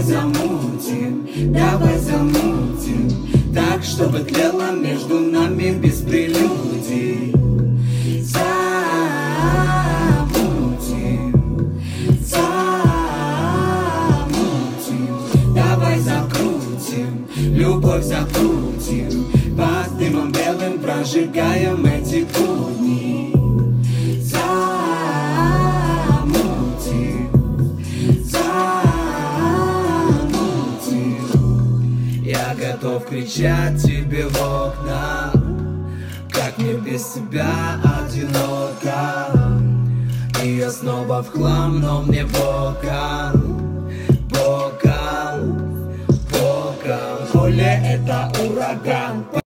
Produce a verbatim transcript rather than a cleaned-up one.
замутим, давай замутим, так, чтобы тлело между нами без прелюдий. Замутим, замутим, давай закрутим, любовь закрутим, под дымом белым прожигаем эти будни. Замутим, замутим, я готов кричать тебе в окна, как мне без тебя одиноко. И я снова в хлам, но мне боком, боком, боком. Поле — это ураган.